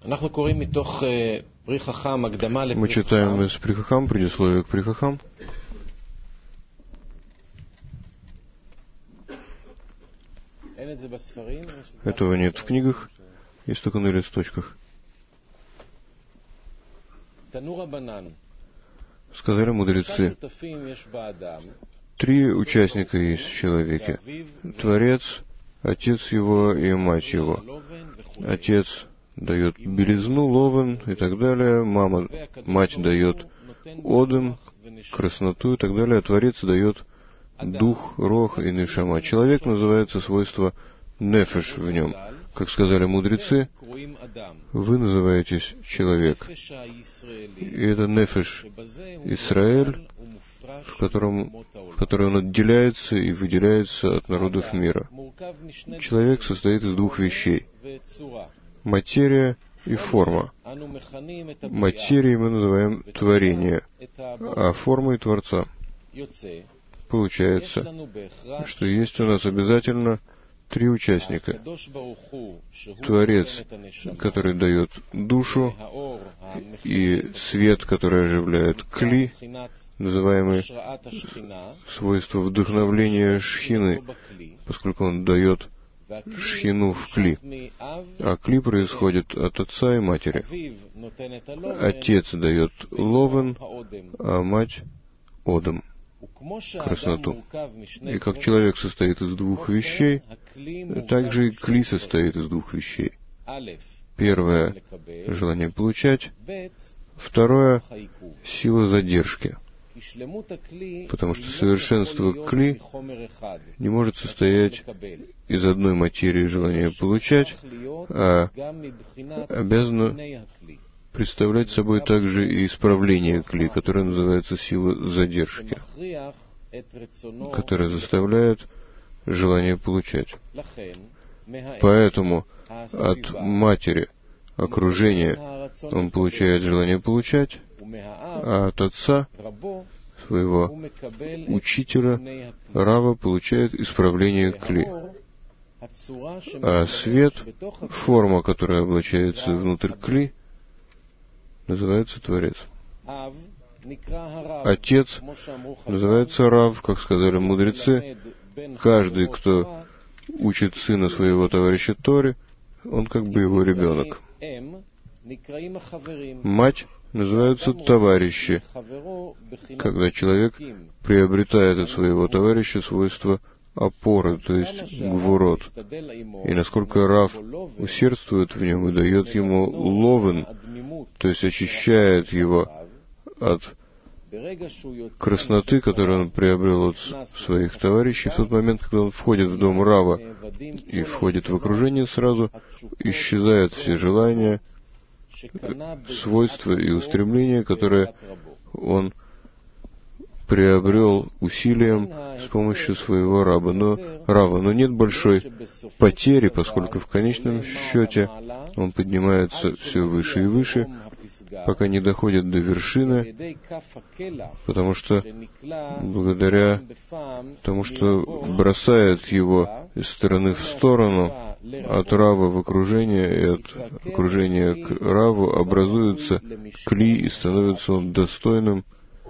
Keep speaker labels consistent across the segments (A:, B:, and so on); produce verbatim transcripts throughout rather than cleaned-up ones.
A: Мы читаем из При Хахам, предисловие к При Хахам. Этого нет в книгах, есть только на листочках. Сказали мудрецы, три участника есть в человеке. Творец, отец его и мать его. Отец дает белизну, ловен и так далее. Мама, мать дает одым, красноту и так далее. А Творец дает дух, рох и нишама. Человек называется свойство нефеш в нем. Как сказали мудрецы, вы называетесь человек. И это нефеш Исраэль, в котором, в которой он отделяется и выделяется от народов мира. Человек состоит из двух вещей: материя и форма. Материей мы называем творение, а формой Творца. Получается, что есть у нас обязательно три участника. Творец, который дает душу, и свет, который оживляет кли, называемый свойство вдохновления шхины, поскольку он дает шхину в кли. А кли происходит от отца и матери. Отец дает ловен, а мать одам, красноту. И как человек состоит из двух вещей, так же и кли состоит из двух вещей. Первое — желание получать. Второе — сила задержки. Потому что совершенство кли не может состоять из одной материи желания получать, а обязано представлять собой также и исправление кли, которое называется сила задержки, которая заставляет желание получать. Поэтому от матери, окружения, он получает желание получать, а от отца, своего учителя, Рава, получает исправление кли. А свет, форма, которая облачается внутрь кли, называется Творец. Отец называется Рав, как сказали мудрецы. Каждый, кто учит сына своего товарища Торе, он как бы его ребенок. Мать называются товарищи, когда человек приобретает от своего товарища свойство опоры, то есть гвурот. И насколько Рав усердствует в нем и дает ему ловен, то есть очищает его от красноты, которую он приобрел от своих товарищей, в тот момент, когда он входит в дом Рава и входит в окружение, сразу исчезают все желания, свойства и устремления, которые он приобрел усилием с помощью своего раба, но, Рава. Но нет большой потери, поскольку в конечном счете он поднимается все выше и выше, пока не доходит до вершины, потому что благодаря тому, что бросает его из стороны в сторону, от Рава в окружение и от окружения к Раву образуется кли, и становится он достойным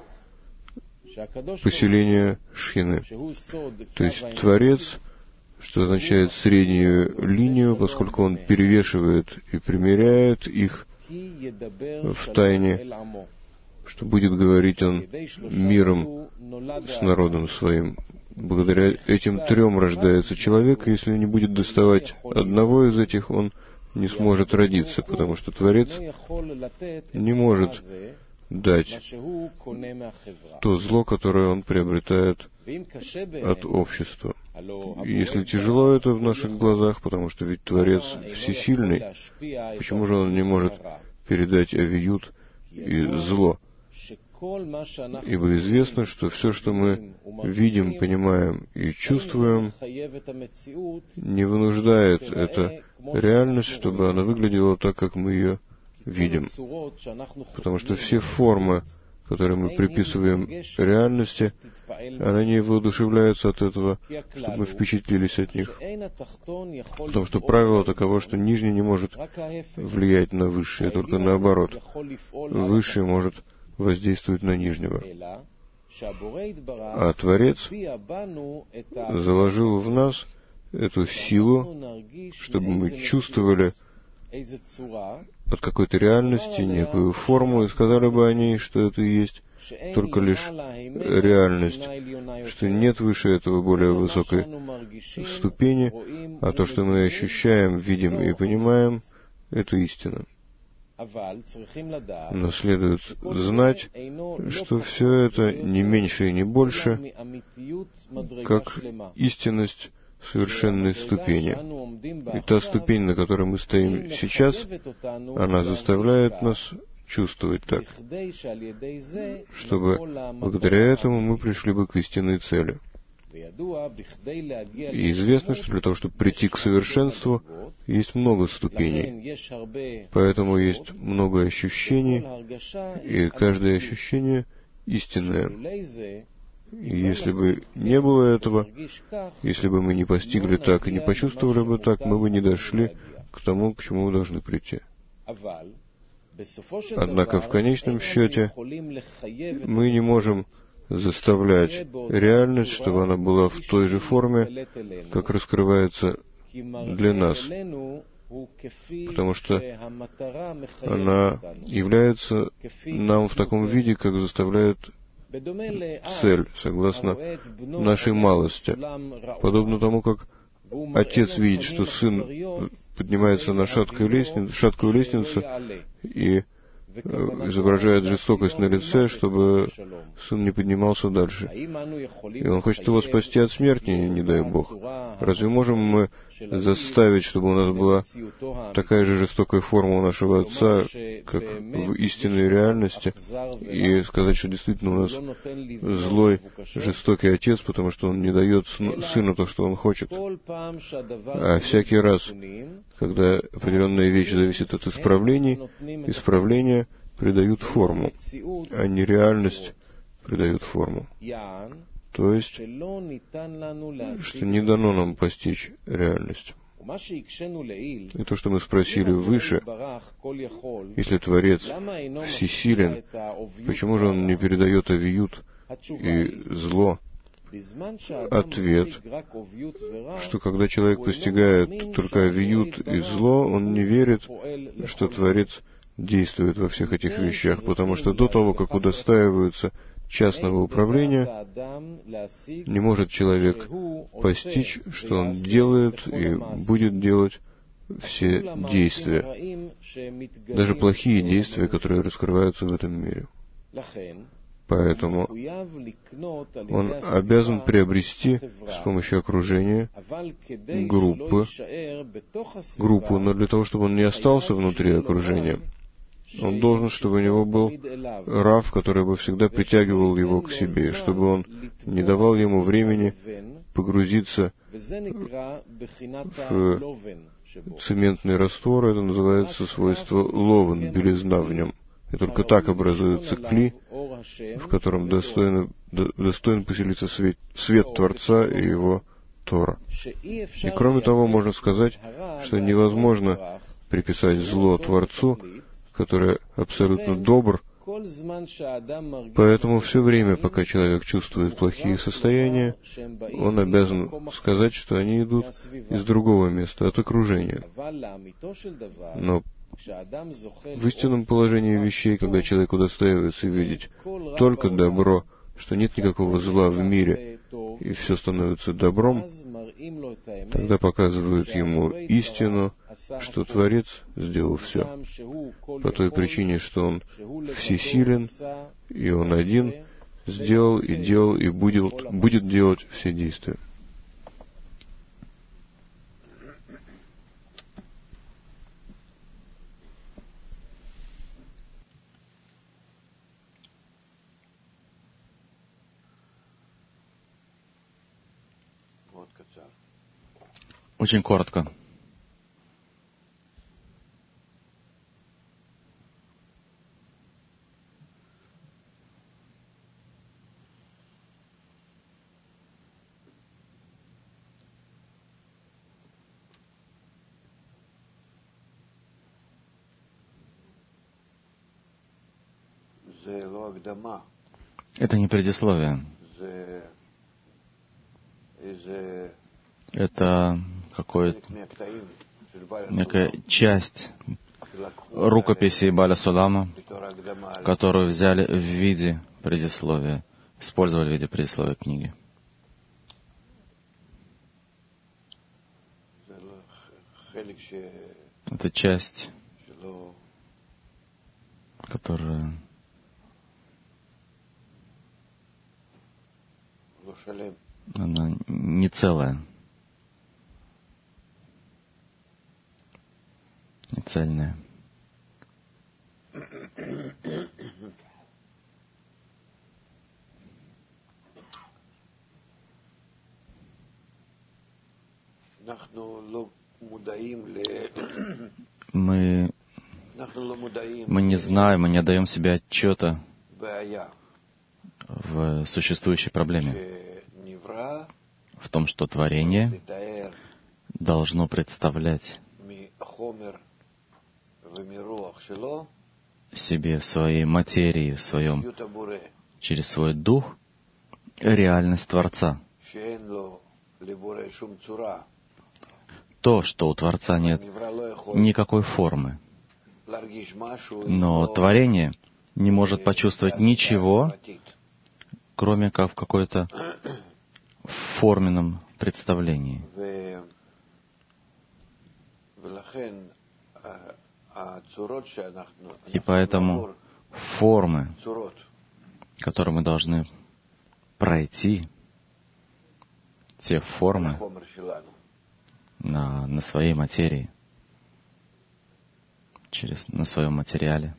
A: поселения шхины. То есть Творец, что означает среднюю линию, поскольку он перевешивает и примеряет их в тайне, что будет говорить он миром с народом своим. Благодаря этим трем рождается человек, и если не будет доставать одного из этих, он не сможет родиться, потому что Творец не может дать то зло, которое он приобретает от общества. И если тяжело это в наших глазах, потому что ведь Творец всесильный, почему же он не может передать авиют и зло? Ибо известно, что все, что мы видим, понимаем и чувствуем, не вынуждает эта реальность, чтобы она выглядела так, как мы ее видим. Потому что все формы, которые мы приписываем реальности, она не воодушевляется от этого, чтобы мы впечатлились от них. Потому что правило таково, что нижний не может влиять на высшее, только наоборот. Высшее может воздействовать на нижнего. А Творец заложил в нас эту силу, чтобы мы чувствовали от какой-то реальности некую форму и сказали бы о ней, что это и есть только лишь реальность, что нет выше этого более высокой ступени, а то, что мы ощущаем, видим и понимаем, это истина. Но следует знать, что все это не меньше и не больше, как истинность совершенной ступени. И та ступень, на которой мы стоим сейчас, она заставляет нас чувствовать так, чтобы благодаря этому мы пришли бы к истинной цели. И известно, что для того, чтобы прийти к совершенству, есть много ступеней. Поэтому есть много ощущений, и каждое ощущение истинное. И если бы не было этого, если бы мы не постигли так и не почувствовали бы так, мы бы не дошли к тому, к чему мы должны прийти. Однако в конечном счете мы не можем заставлять реальность, чтобы она была в той же форме, как раскрывается для нас, потому что она является нам в таком виде, как заставляет цель, согласно нашей малости. Подобно тому, как отец видит, что сын поднимается на шаткую лестницу, шаткую лестницу и изображает жестокость на лице, чтобы сын не поднимался дальше. И он хочет его спасти от смерти, не дай Бог. Разве можем мы заставить, чтобы у нас была такая же жестокая форма у нашего отца, как в истинной реальности, и сказать, что действительно у нас злой, жестокий отец, потому что он не дает сыну то, что он хочет? А всякий раз, когда определенная вещь зависит от исправлений, исправления придают форму, а не реальность придают форму. То есть, что не дано нам постичь реальность. И то, что мы спросили выше, если Творец всесилен, почему же Он не передает авиют и зло? Ответ, что когда человек постигает только авиют и зло, он не верит, что Творец действует во всех этих вещах, потому что до того, как удостаиваются частного управления, не может человек постичь, что он делает и будет делать все действия, даже плохие действия, которые раскрываются в этом мире. Поэтому он обязан приобрести с помощью окружения группы, группу, но для того, чтобы он не остался внутри окружения, он должен, чтобы у него был рав, который бы всегда притягивал его к себе, чтобы он не давал ему времени погрузиться в цементный раствор. Это называется свойство ловен, белизна в нем. И только так образуется кли, в котором достойно, достоин поселиться свет, свет Творца и его Тора. И кроме того, можно сказать, что невозможно приписать зло Творцу, который абсолютно добр, поэтому все время, пока человек чувствует плохие состояния, он обязан сказать, что они идут из другого места, от окружения. Но в истинном положении вещей, когда человек удостаивается видеть только добро, что нет никакого зла в мире, и все становится добром, тогда показывают ему истину, что Творец сделал все. По той причине, что Он всесилен, и Он один сделал и делал, и будет, будет делать все действия.
B: Очень коротко. Это не предисловие. Это какое-то, некая часть рукописи Баля Сулама, которую взяли в виде предисловия, использовали в виде предисловия книги. Это часть, которая она не целая, не цельная. Мы, мы не знаем, мы не отдаем себе отчета в существующей проблеме, в том, что творение должно представлять себе в своей материи, в своем, через свой дух, реальность Творца. То, что у Творца нет никакой формы. Но творение не может почувствовать ничего, кроме как в какой-то форменном представлении. И поэтому формы, которые мы должны пройти, те формы на, на своей материи, через, на своем материале,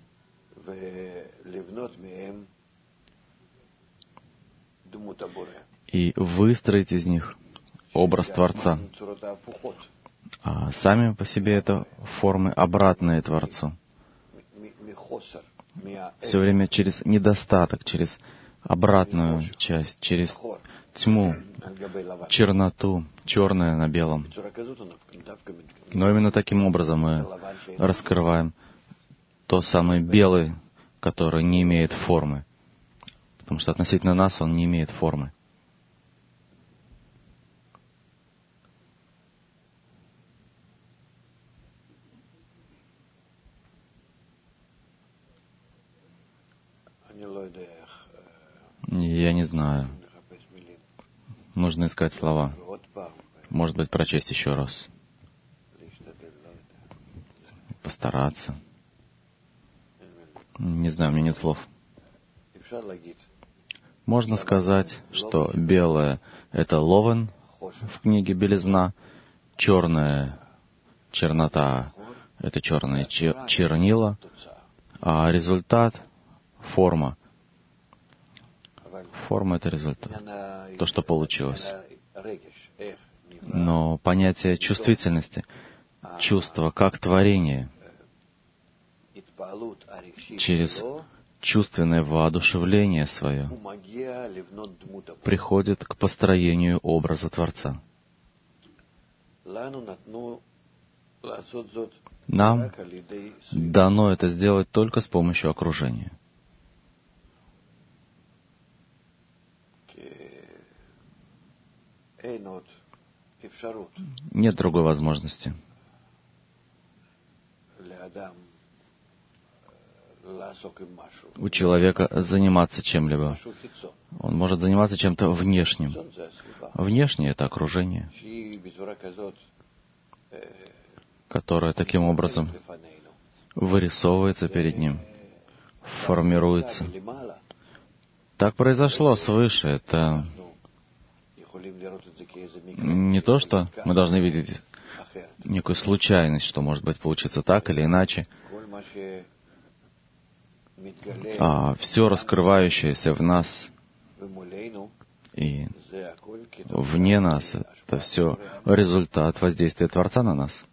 B: и выстроить из них образ Творца. А сами по себе это формы обратные Творцу. Все время через недостаток, через обратную часть, через тьму, черноту, черное на белом. Но именно таким образом мы раскрываем то самое белое, которое не имеет формы. Потому что относительно нас он не имеет формы. Я не знаю. Нужно искать слова. Может быть, прочесть еще раз. Постараться. Не знаю, у меня нет слов. Можно сказать, что белое — это ловен в книге «Белизна», черная чернота — это черное чер- чернила, а результат — форма. Форма — это результат, то, что получилось. Но понятие чувствительности, чувство как творение, через чувственное воодушевление свое приходит к построению образа Творца. Нам дано это сделать только с помощью окружения. Нет другой возможности у человека заниматься чем-либо. Он может заниматься чем-то внешним. Внешнее — это окружение, которое таким образом вырисовывается перед ним, формируется. Так произошло свыше. Это не то, что мы должны видеть некую случайность, что, может быть, получится так или иначе, а все раскрывающееся в нас и вне нас — это все результат воздействия Творца на нас,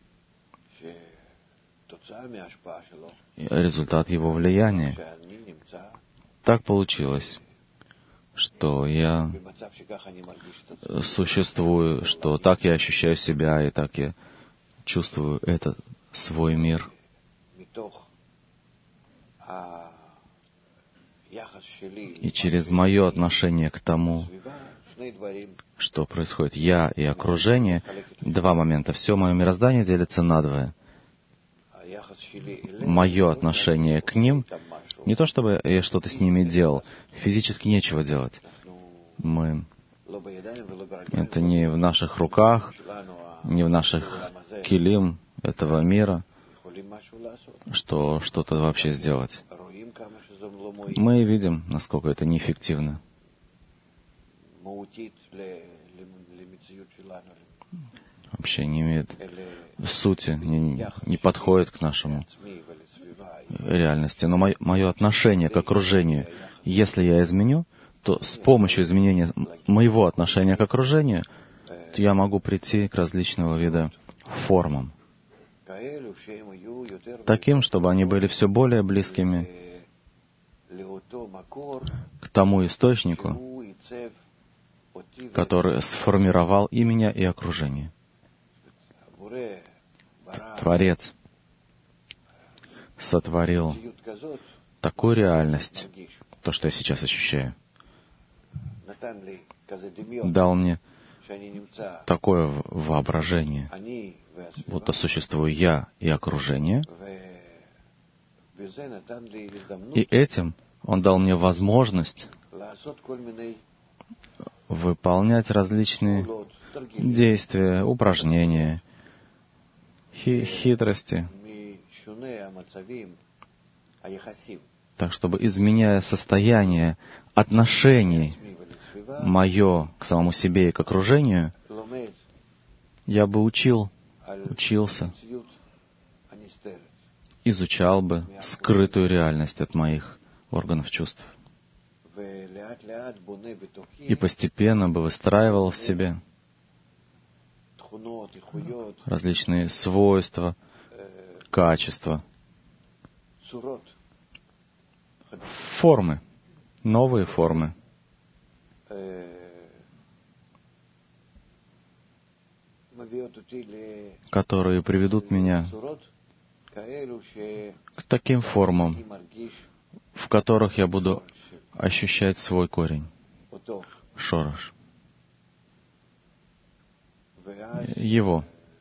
B: результат Его влияния. Так получилось, что я существую, что так я ощущаю себя, и так я чувствую этот свой мир. и через мое отношение к тому, что происходит, я и окружение, два момента. Все мое мироздание делится надвое. Мое отношение к ним, не то чтобы я что-то с ними делал, физически нечего делать. Мы... Это не в наших руках, не в наших килим этого мира, что что-то вообще сделать. Мы видим, насколько это неэффективно. Вообще не имеет сути, не, не подходит к нашему реальности. Но мое, мое отношение к окружению, если я изменю, то с помощью изменения моего отношения к окружению, то я могу прийти к различного вида формам, таким, чтобы они были все более близкими к тому источнику, который сформировал и меня, и окружение. Творец сотворил такую реальность, то, что я сейчас ощущаю, дал мне такое воображение, будто существую я и окружение, и этим Он дал мне возможность выполнять различные действия, упражнения, хи- хитрости, так, чтобы, изменяя состояние отношений мое к самому себе и к окружению, я бы учил, учился, изучал бы скрытую реальность от моих органов чувств. И постепенно бы выстраивал в себе различные свойства, качества, формы, новые формы, которые приведут меня к таким формам, в которых я буду ощущать свой корень, шорош, его.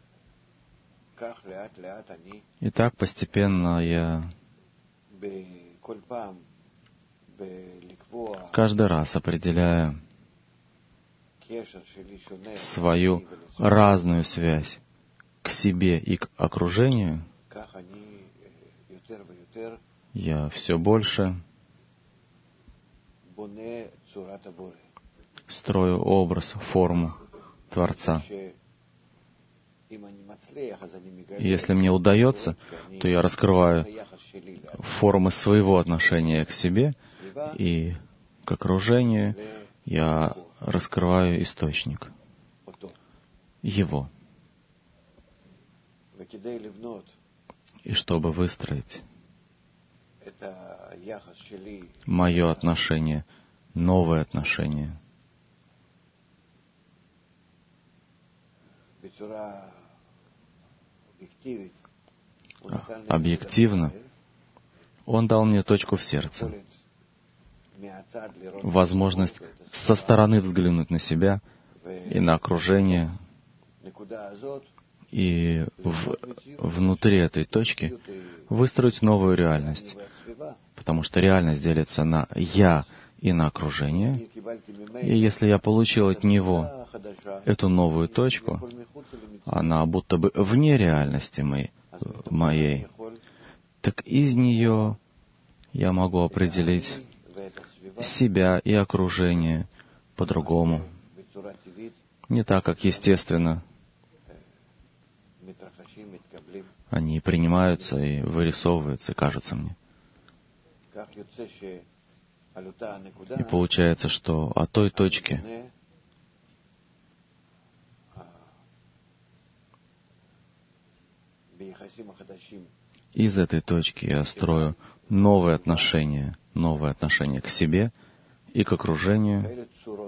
B: И так постепенно я каждый раз определяю свою разную связь к себе и к окружению, я все больше строю образ, форму Творца. И если мне удается, то я раскрываю формы своего отношения к себе и к окружению, я раскрываю источник его. И чтобы выстроить мое отношение, новое отношение, объективно, Он дал мне точку в сердце, возможность со стороны взглянуть на себя и на окружение, и в, внутри этой точки выстроить новую реальность, потому что реальность делится на «я» и на окружение, и если я получил от Него эту новую точку, она будто бы вне реальности моей, моей, так из нее я могу определить себя и окружение по-другому, не так, как естественно они принимаются и вырисовываются, и кажутся мне. И получается, что от той точки из этой точки я строю новые отношения, новые отношения к себе и к окружению.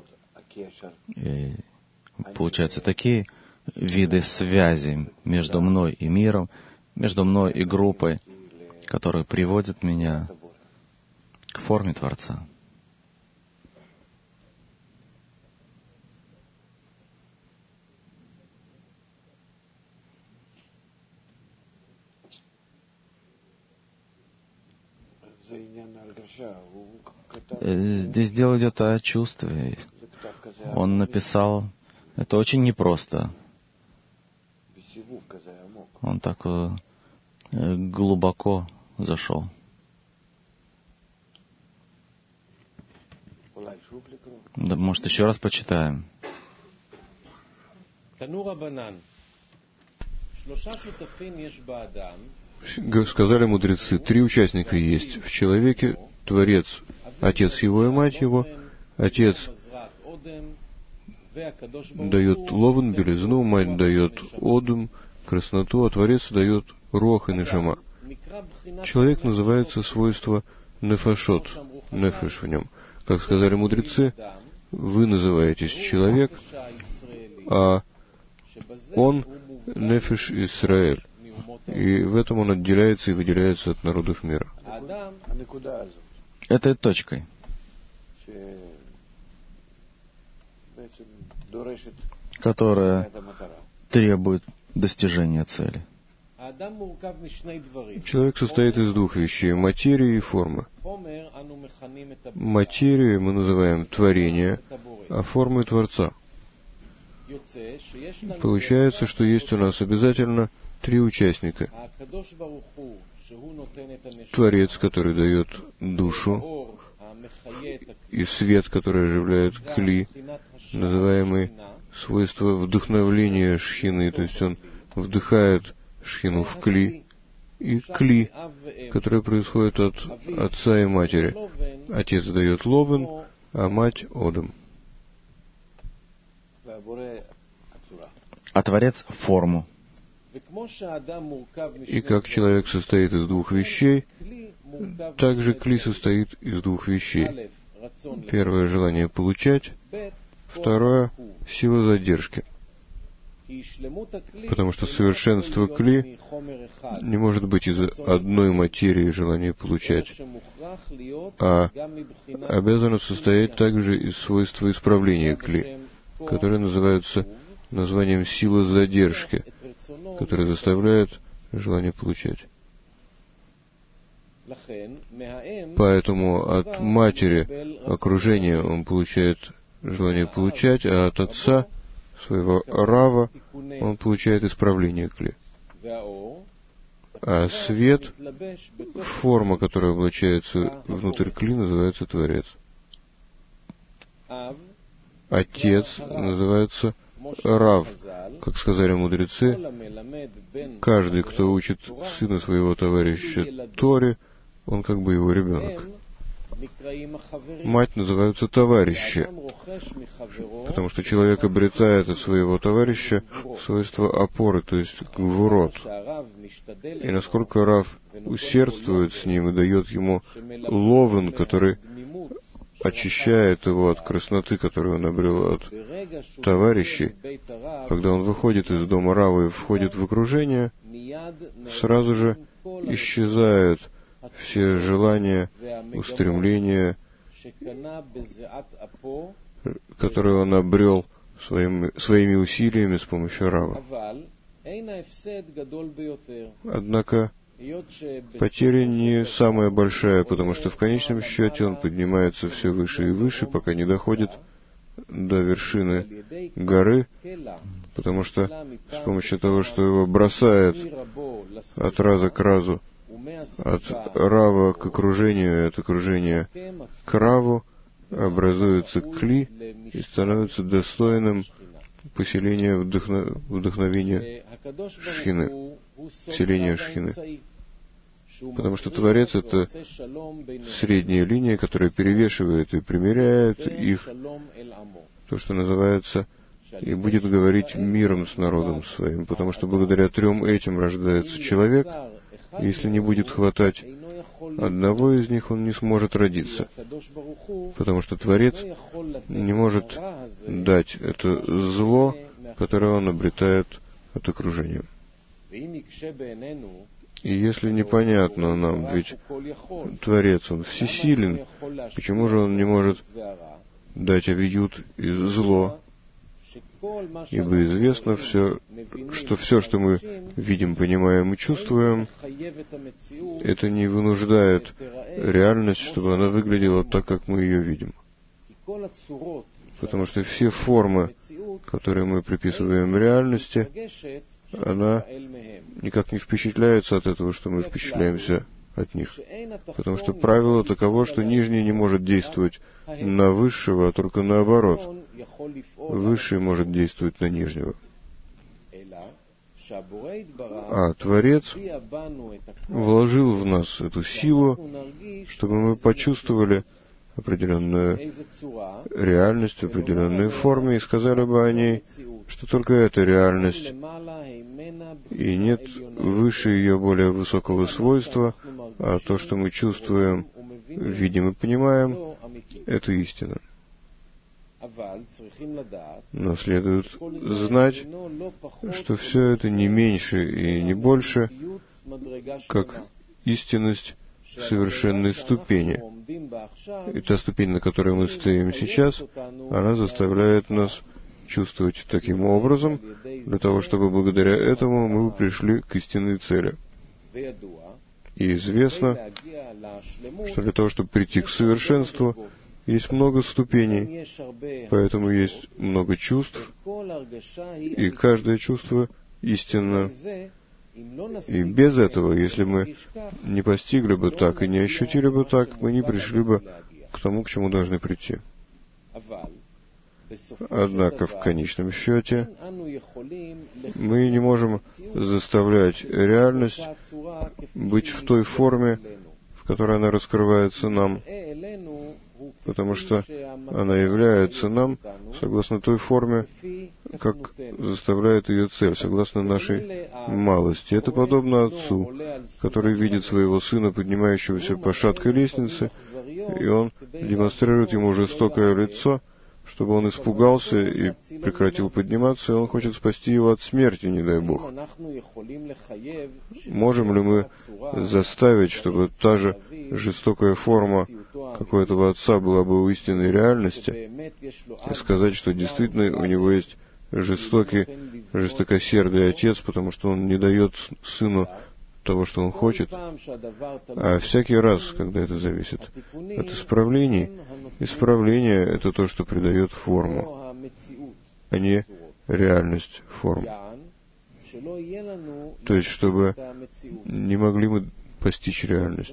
B: И получаются такие виды связи между мной и миром, между мной и группой, которые приводят меня к форме Творца. Здесь дело идет о чувстве. Он написал, это очень непросто. Он так глубоко зашел. Да, может, еще раз почитаем.
A: Сказали мудрецы, три участника есть в человеке: Творец, Отец его и Мать его. Отец дает ловен, белизну, Мать дает одум, красноту, а Творец дает руах и нешама. Человек называется свойство нефашот, нефеш в нем. Как сказали мудрецы, вы называетесь человек, а он нефеш Исраэль. И в этом он отделяется и выделяется от народов мира.
B: Этой точкой, которая требует достижения цели.
A: Человек состоит из двух вещей — материи и формы. Материю мы называем творение, а формой Творца. Получается, что есть у нас обязательно три участника. Творец, который дает душу, и свет, который оживляет кли, называемый свойство вдохновления шхины, то есть он вдыхает шхину в кли, и кли, которое происходит от отца и матери. Отец дает ловен, а мать одам.
B: А Творец — форму.
A: И как человек состоит из двух вещей, так же кли состоит из двух вещей. Первое — желание получать, второе — сила задержки. Потому что совершенство кли не может быть из одной материи желания получать, а обязано состоять также из свойства исправления кли, которые называются названием сила задержки, которая заставляет желание получать. Поэтому от матери, окружения, он получает желание получать, а от отца, своего рава, он получает исправление кли. А свет, форма, которая облачается внутрь кли, называется Творец. Отец называется Рав. Как сказали мудрецы, каждый, кто учит сына своего товарища Торе, он как бы его ребенок. Мать называются товарищи, потому что человек обретает от своего товарища свойство опоры, то есть гвурот. И насколько Рав усердствует с ним и дает ему ловен, который очищает его от красноты, которую он обрел от товарищей, когда он выходит из дома Рава и входит в окружение, сразу же исчезают все желания, устремления, которые он обрел своими, своими усилиями с помощью Рава. Однако потеря не самая большая, потому что в конечном счете он поднимается все выше и выше, пока не доходит до вершины горы, потому что с помощью того, что его бросает от раза к разу, от рава к окружению, от окружения к раву, образуется кли и становится достойным поселения вдохно... вдохновения шхины, селения шхины. Потому что Творец — это средняя линия, которая перевешивает и примеряет их, то, что называется, и будет говорить миром с народом своим. Потому что благодаря трем этим рождается человек, и если не будет хватать одного из них, он не сможет родиться. Потому что Творец не может дать это зло, которое он обретает от окружения. И если непонятно нам, ведь Творец, Он всесилен, почему же Он не может дать авиют и зло? Ибо известно все, что все, что мы видим, понимаем и чувствуем, это не вынуждает реальность, чтобы она выглядела так, как мы ее видим. Потому что все формы, которые мы приписываем реальности, она никак не впечатляется от этого, что мы впечатляемся от них. Потому что правило таково, что нижний не может действовать на высшего, а только наоборот. Высший может действовать на нижнего. А Творец вложил в нас эту силу, чтобы мы почувствовали определенную реальность в определенной форме и сказали бы о ней, что только эта реальность, и нет выше ее более высокого свойства, а то, что мы чувствуем, видим и понимаем, это истина. Но следует знать, что все это не меньше и не больше, как истинность совершенной ступени. И та ступень, на которой мы стоим сейчас, она заставляет нас чувствовать таким образом, для того, чтобы благодаря этому мы пришли к истинной цели. И известно, что для того, чтобы прийти к совершенству, есть много ступеней, поэтому есть много чувств, и каждое чувство истинно. И без этого, если мы не постигли бы так и не ощутили бы так, мы не пришли бы к тому, к чему должны прийти. Однако, в конечном счете, мы не можем заставлять реальность быть в той форме, в которой она раскрывается нам, потому что она является нам согласно той форме, как заставляет ее цель, согласно нашей малости. Это подобно отцу, который видит своего сына, поднимающегося по шаткой лестнице, и он демонстрирует ему жестокое лицо, чтобы он испугался и прекратил подниматься, и он хочет спасти его от смерти, не дай Бог. Можем ли мы заставить, чтобы та же жестокая форма, как у этого отца, была бы у истинной реальности, и сказать, что действительно у него есть жестокий, жестокосердый отец, потому что он не дает сыну того, что он хочет, а всякий раз, когда это зависит от исправлений, исправление — это то, что придает форму, а не реальность форм. То есть, чтобы не могли мы постичь реальность.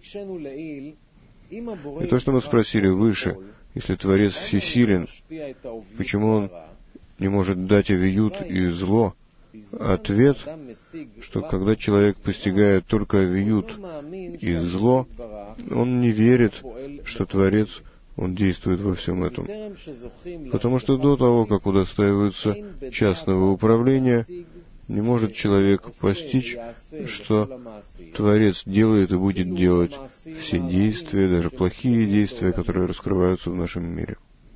A: И то, что мы спросили выше, если Творец всесилен, почему Он не может дать авиют и зло? Ответ, что когда человек постигает только авиют и зло, он не верит, что Творец, Он действует во всем этом. Потому что до того, как удостаиваются частного управления, не может человек постичь, что Творец делает и будет делать все действия, даже плохие действия, которые раскрываются в нашем мире.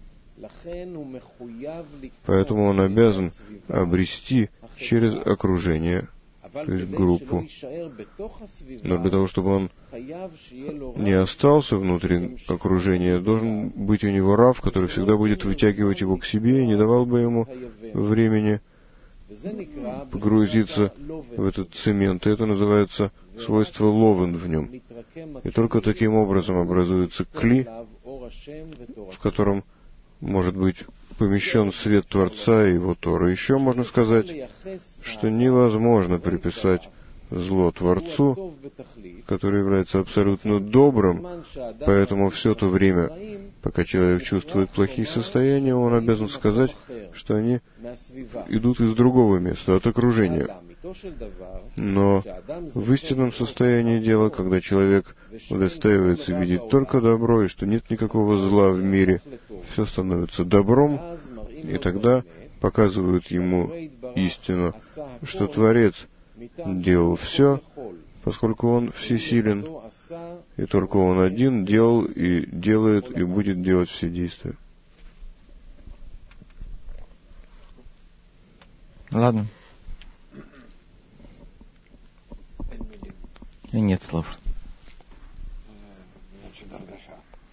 A: Поэтому он обязан обрести через окружение, то есть группу. Но для того, чтобы он не остался внутри окружения, должен быть у него рав, который всегда будет вытягивать его к себе и не давал бы ему времени погрузиться в этот цемент. И это называется свойство ловен в нем. И только таким образом образуется кли, в котором может быть помещен свет Творца и Его Торы. Еще можно сказать, что невозможно приписать зло Творцу, который является абсолютно добрым, поэтому все то время, пока человек чувствует плохие состояния, он обязан сказать, что они идут из другого места, от окружения. Но в истинном состоянии дела, когда человек удостаивается видеть только добро, и что нет никакого зла в мире, все становится добром, и тогда показывают ему истину, что Творец делал все, поскольку Он всесилен, и только Он один делал и делает и будет делать все действия.
B: Ладно. И нет слов.